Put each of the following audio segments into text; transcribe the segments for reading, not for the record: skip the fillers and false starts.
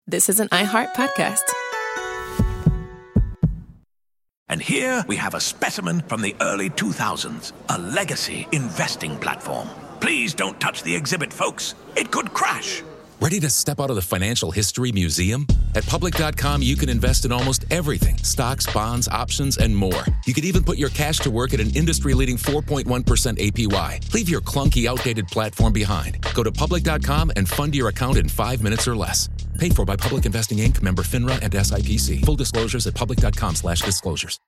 this is an iHeart podcast. And here we have a specimen from the early 2000s, a legacy investing platform. Please don't touch the exhibit, folks. It could crash. Ready to step out of the financial history museum? At Public.com, you can invest in almost everything. Stocks, bonds, options, and more. You could even put your cash to work at an industry-leading 4.1% APY. Leave your clunky, outdated platform behind. Go to Public.com and fund your account in 5 minutes or less. Paid for by Public Investing Inc., member FINRA and SIPC. Full disclosures at Public.com/disclosures.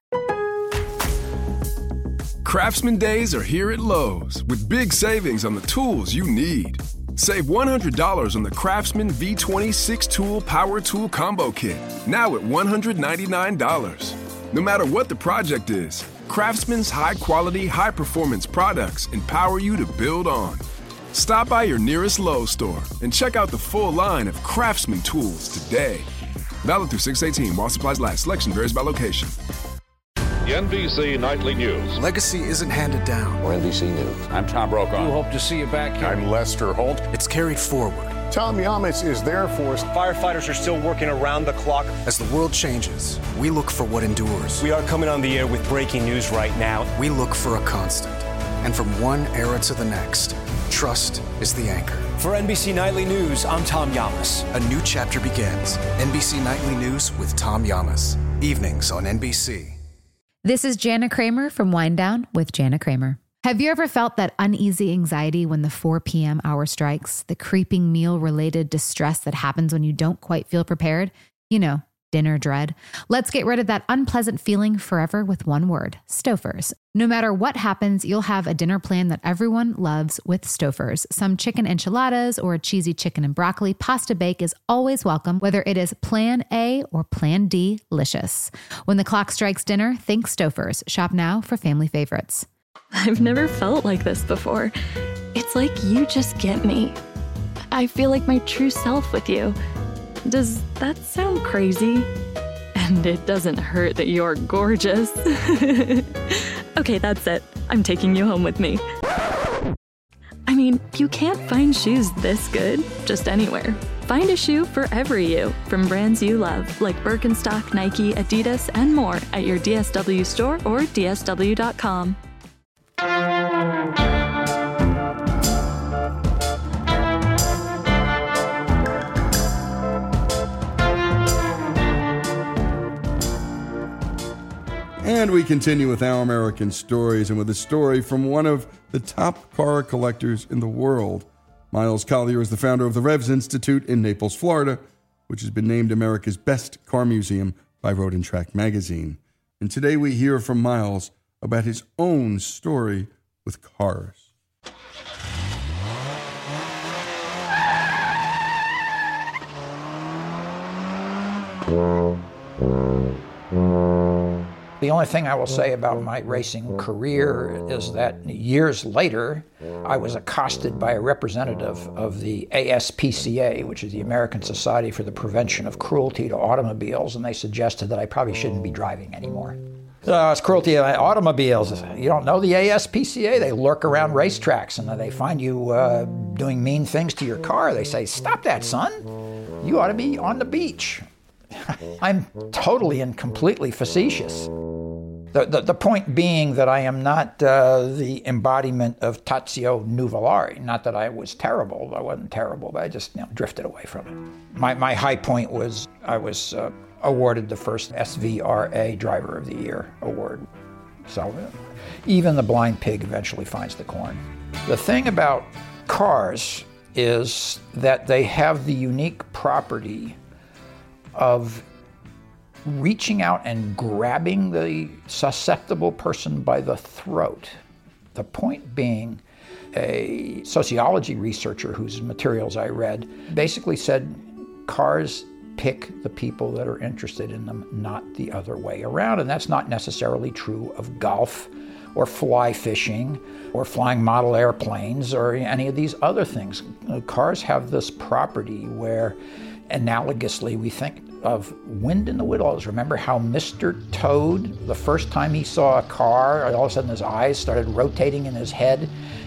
Craftsman Days are here at Lowe's with big savings on the tools you need. Save $100 on the Craftsman V20 6-tool Power Tool Combo Kit, now at $199. No matter what the project is, Craftsman's high-quality, high-performance products empower you to build on. Stop by your nearest Lowe's store and check out the full line of Craftsman tools today. Valid through 6/18 while supplies last. Selection varies by location. The NBC Nightly News. Legacy isn't handed down. We're NBC News. I'm Tom Brokaw. We hope to see you back here. I'm Lester Holt. It's carried forward. Tom Yamas is there for us. Firefighters are still working around the clock. As the world changes, we look for what endures. We are coming on the air with breaking news right now. We look for a constant. And from one era to the next, trust is the anchor. For NBC Nightly News, I'm Tom Yamas. A new chapter begins. NBC Nightly News with Tom Yamas. Evenings on NBC. This is Jana Kramer from Wind Down with Jana Kramer. Have you ever felt that uneasy anxiety when the 4 p.m. hour strikes? The creeping meal-related distress that happens when you don't quite feel prepared? You know, dinner dread. Let's get rid of that unpleasant feeling forever with one word: Stouffer's. No matter what happens, you'll have a dinner plan that everyone loves with Stouffer's. Some chicken enchiladas or a cheesy chicken and broccoli pasta bake is always welcome, whether it is Plan A or Plan D-licious. When the clock strikes dinner, think Stouffer's. Shop now for family favorites. I've never felt like this before. It's like you just get me. I feel like my true self with you. Does that sound crazy? And it doesn't hurt that you're gorgeous. Okay, that's it. I'm taking you home with me. I mean, you can't find shoes this good just anywhere. Find a shoe for every you from brands you love, like Birkenstock, Nike, Adidas, and more at your DSW store or DSW.com. And we continue with Our American Stories, and with a story from one of the top car collectors in the world. Miles Collier is the founder of the Revs Institute in Naples, Florida, which has been named America's best car museum by Road and Track magazine. And today we hear from Miles about his own story with cars. The only thing I will say about my racing career is that years later, I was accosted by a representative of the ASPCA, which is the American Society for the Prevention of Cruelty to Automobiles, and they suggested that I probably shouldn't be driving anymore. It's cruelty to automobiles. You don't know the ASPCA? They lurk around racetracks, and they find you doing mean things to your car. They say, "Stop that, son. You ought to be on the beach." I'm totally and completely facetious. The point being that I am not the embodiment of Tazio Nuvolari. Not that I was terrible. I wasn't terrible, but I just drifted away from it. My high point was I was awarded the first SVRA Driver of the Year award. So even the blind pig eventually finds the corn. The thing about cars is that they have the unique property of reaching out and grabbing the susceptible person by the throat. The point being, a sociology researcher whose materials I read basically said cars pick the people that are interested in them, not the other way around. And that's not necessarily true of golf or fly fishing or flying model airplanes or any of these other things. Cars have this property where analogously we think of wind in the whittles. Remember how Mr. Toad, the first time he saw a car, all of a sudden his eyes started rotating in his head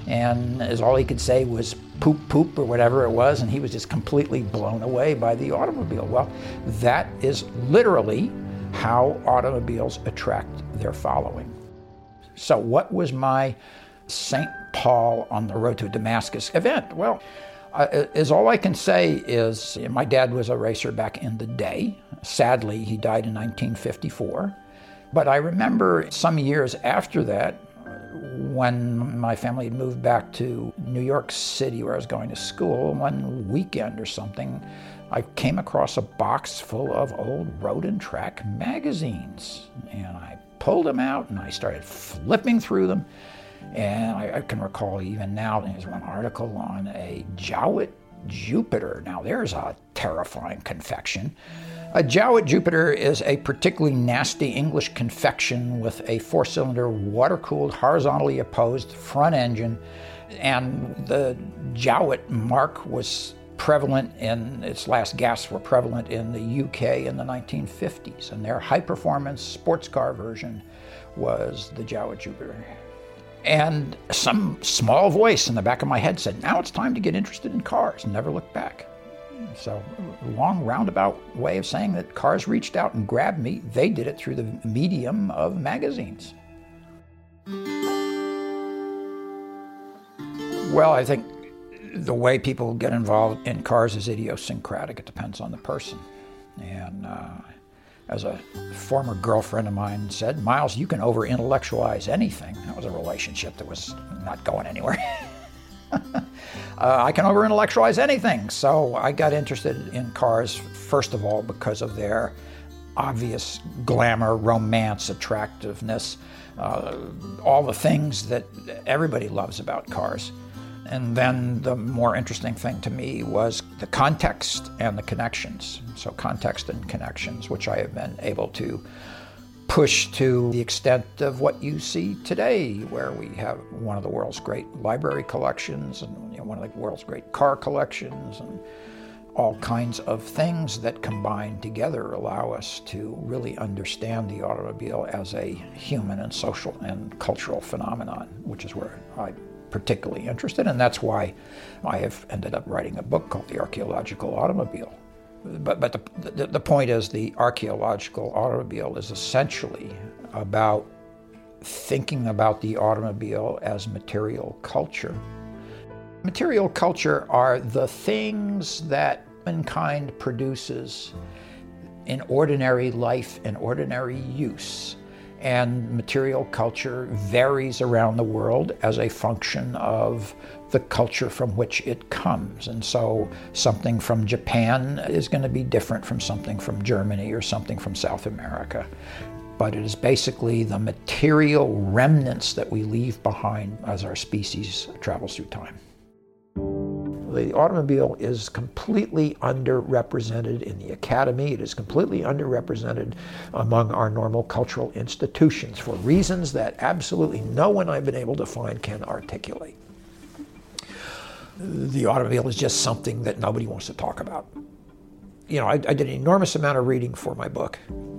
and as all he could say was poop, poop, or whatever it was, and he was just completely blown away by the automobile. Well, that is literally how automobiles attract their following. So what was my St. Paul on the road to Damascus event? Well, all I can say is my dad was a racer back in the day. Sadly, he died in 1954. But I remember some years after that, when my family had moved back to New York City where I was going to school, one weekend or something, I came across a box full of old Road and Track magazines. And I pulled them out and I started flipping through them. And I can recall even now, there's one article on a Jowett Jupiter. Now there's a terrifying confection. A Jowett Jupiter is a particularly nasty English confection with a 4-cylinder water-cooled, horizontally opposed front engine. And the Jowett mark was prevalent its last gasps were prevalent in the UK in the 1950s. And their high-performance sports car version was the Jowett Jupiter. And some small voice in the back of my head said, now it's time to get interested in cars and never look back. So, a long roundabout way of saying that cars reached out and grabbed me. They did it through the medium of magazines. Well, I think the way people get involved in cars is idiosyncratic. It depends on the person. And as a former girlfriend of mine said, Miles, you can over-intellectualize anything. That was a relationship that was not going anywhere. I can over-intellectualize anything. So I got interested in cars, first of all, because of their obvious glamour, romance, attractiveness, all the things that everybody loves about cars. And then the more interesting thing to me was the context and the connections. So context and connections, which I have been able to push to the extent of what you see today, where we have one of the world's great library collections and one of the world's great car collections, and all kinds of things that combined together allow us to really understand the automobile as a human and social and cultural phenomenon, which is where I'm particularly interested, and that's why I have ended up writing a book called The Archaeological Automobile. But the point is, the archaeological automobile is essentially about thinking about the automobile as material culture. Material culture are the things that mankind produces in ordinary life and ordinary use. And material culture varies around the world as a function of the culture from which it comes. And so something from Japan is going to be different from something from Germany or something from South America. But it is basically the material remnants that we leave behind as our species travels through time. The automobile is completely underrepresented in the academy. It is completely underrepresented among our normal cultural institutions for reasons that absolutely no one I've been able to find can articulate. The automobile is just something that nobody wants to talk about. You know, I did an enormous amount of reading for my book,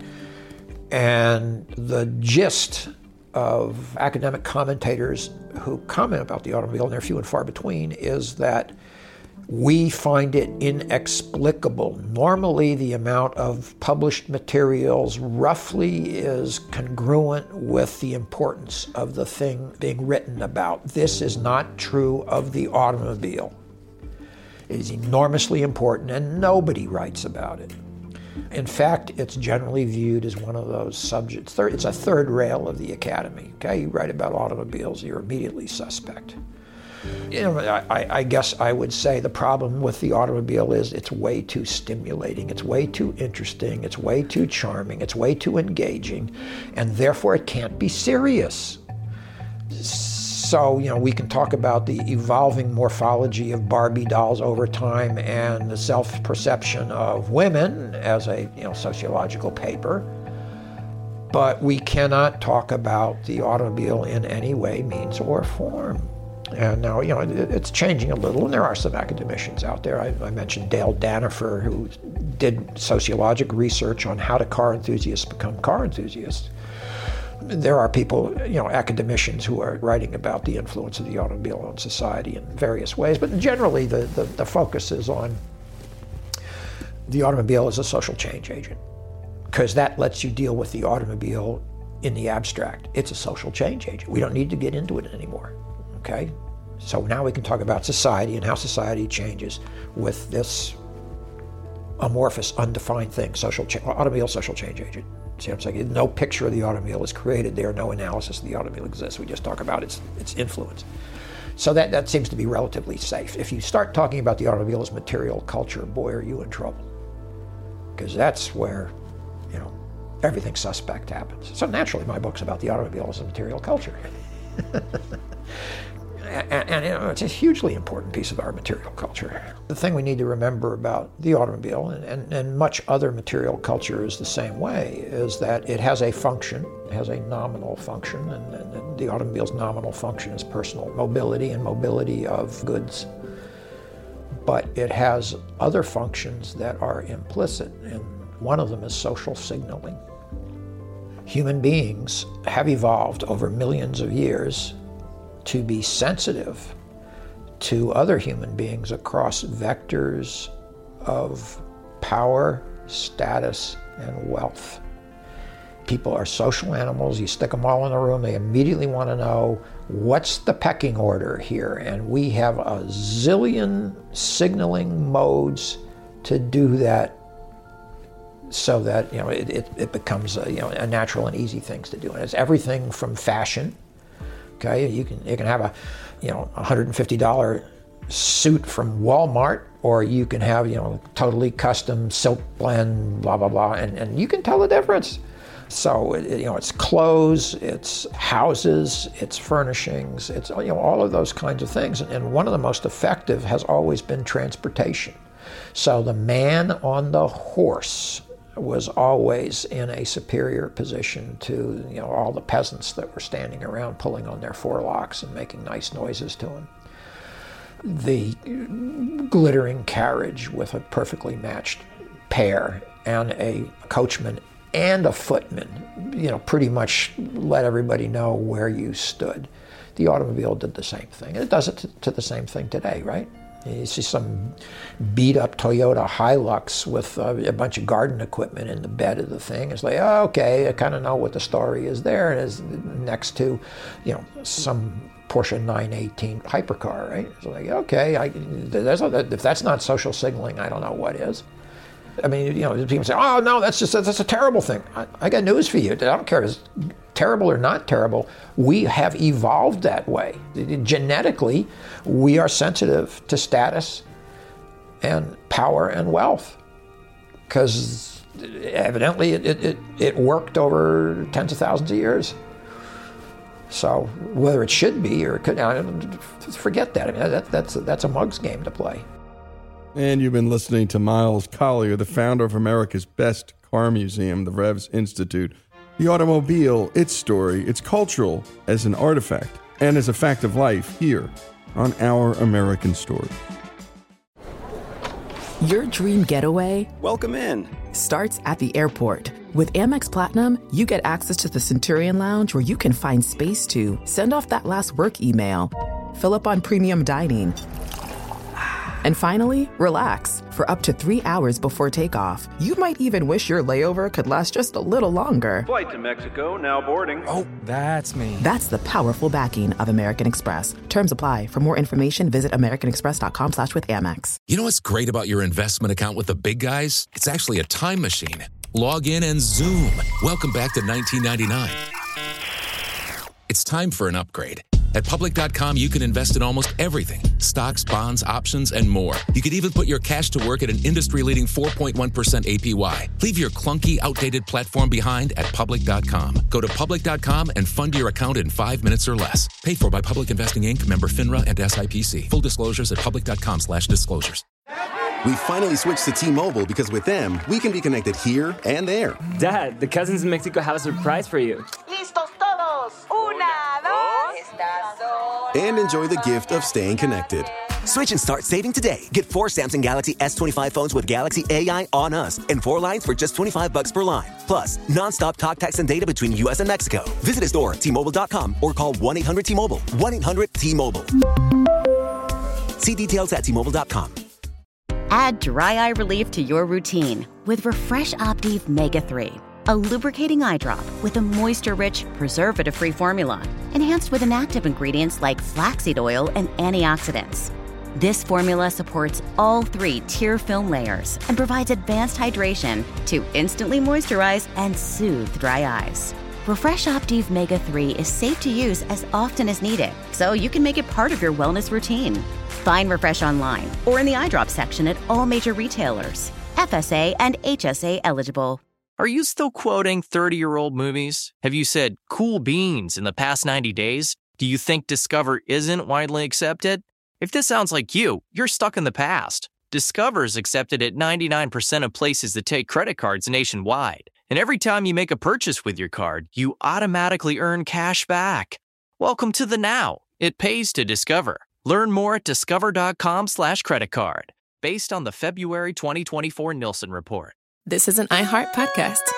and the gist of academic commentators who comment about the automobile, and they're few and far between, is that we find it inexplicable. Normally, the amount of published materials roughly is congruent with the importance of the thing being written about. This is not true of the automobile. It is enormously important, and nobody writes about it. In fact, it's generally viewed as one of those subjects. It's a third rail of the academy. Okay, you write about automobiles, you're immediately suspect. You know, I guess I would say the problem with the automobile is it's way too stimulating, it's way too interesting, it's way too charming, it's way too engaging, and therefore it can't be serious. So, you know, we can talk about the evolving morphology of Barbie dolls over time and the self-perception of women as a, sociological paper, but we cannot talk about the automobile in any way, means, or form. And now, it's changing a little, and there are some academicians out there. I mentioned Dale Danifer, who did sociologic research on how do car enthusiasts become car enthusiasts. There are people, academicians who are writing about the influence of the automobile on society in various ways, but generally the focus is on the automobile as a social change agent, because that lets you deal with the automobile in the abstract. It's a social change agent. We don't need to get into it anymore, okay? So now we can talk about society and how society changes with this amorphous, undefined thing, automobile social change agent. See what I'm saying? No picture of the automobile is created there, no analysis of the automobile exists. We just talk about its influence. So that seems to be relatively safe. If you start talking about the automobile as material culture, boy, are you in trouble. Because that's where, everything suspect happens. So naturally, my book's about the automobile as a material culture. And it's a hugely important piece of our material culture. The thing we need to remember about the automobile, and much other material culture is the same way, is that it has a function, it has a nominal function, and the automobile's nominal function is personal mobility and mobility of goods. But it has other functions that are implicit, and one of them is social signaling. Human beings have evolved over millions of years to be sensitive to other human beings across vectors of power, status, and wealth. People are social animals. You stick them all in a room, they immediately want to know what's the pecking order here, and we have a zillion signaling modes to do that, so that it becomes a natural and easy things to do. And it's everything from fashion. Okay, you can have a $150 suit from Walmart, or you can have totally custom silk blend, blah blah blah, and you can tell the difference. So it's clothes, it's houses, it's furnishings, it's all of those kinds of things. And one of the most effective has always been transportation. So the man on the horse was always in a superior position to all the peasants that were standing around pulling on their forelocks and making nice noises to him. The glittering carriage with a perfectly matched pair and a coachman and a footman, pretty much let everybody know where you stood. The automobile did the same thing, and it does it to the same thing today, right? You see some beat-up Toyota Hilux with a bunch of garden equipment in the bed of the thing. It's like, oh, okay, I kind of know what the story is there. And it's next to, some Porsche 918 hypercar, right? It's like, okay, if that's not social signaling, I don't know what is. I mean, people say, oh, no, that's a terrible thing. I got news for you. I don't care if it's terrible or not terrible. We have evolved that way. Genetically, we are sensitive to status and power and wealth, because evidently it worked over tens of thousands of years. So whether it should be or it could, forget that. I mean, that's a mug's game to play. And you've been listening to Miles Collier, the founder of America's best car museum, the Revs Institute. The automobile, its story, its cultural as an artifact and as a fact of life here on Our American Story. Your dream getaway, welcome in, starts at the airport. With Amex Platinum, you get access to the Centurion Lounge, where you can find space to send off that last work email, fill up on premium dining, and finally, relax for up to 3 hours before takeoff. You might even wish your layover could last just a little longer. Flight to Mexico, now boarding. Oh, that's me. That's the powerful backing of American Express. Terms apply. For more information, visit americanexpress.com/withAmex. You know what's great about your investment account with the big guys? It's actually a time machine. Log in and zoom. Welcome back to 1999. It's time for an upgrade. At Public.com, you can invest in almost everything. Stocks, bonds, options, and more. You could even put your cash to work at an industry-leading 4.1% APY. Leave your clunky, outdated platform behind at Public.com. Go to Public.com and fund your account in 5 minutes or less. Paid for by Public Investing, Inc., member FINRA and SIPC. Full disclosures at Public.com/disclosures. We finally switched to T-Mobile because with them, we can be connected here and there. Dad, the cousins in Mexico have a surprise for you. Listos todos. Una, dos. And enjoy the gift of staying connected. Switch and start saving today. Get 4 Samsung Galaxy S25 phones with Galaxy AI on us and 4 lines for just $25 per line. Plus, nonstop talk, text, and data between U.S. and Mexico. Visit a store at T-Mobile.com or call 1-800-T-Mobile. 1-800-T-Mobile. See details at T-Mobile.com. Add dry eye relief to your routine with Refresh Optive Mega 3, a lubricating eye drop with a moisture-rich, preservative-free formula, enhanced with inactive ingredients like flaxseed oil and antioxidants. This formula supports all 3 tear film layers and provides advanced hydration to instantly moisturize and soothe dry eyes. Refresh Optive Mega 3 is safe to use as often as needed, so you can make it part of your wellness routine. Find Refresh online or in the eye drop section at all major retailers. FSA and HSA eligible. Are you still quoting 30-year-old movies? Have you said cool beans in the past 90 days? Do you think Discover isn't widely accepted? If this sounds like you, you're stuck in the past. Discover is accepted at 99% of places that take credit cards nationwide. And every time you make a purchase with your card, you automatically earn cash back. Welcome to the now. It pays to Discover. Learn more at discover.com/creditcard. Based on the February 2024 Nielsen report. This is an iHeart podcast.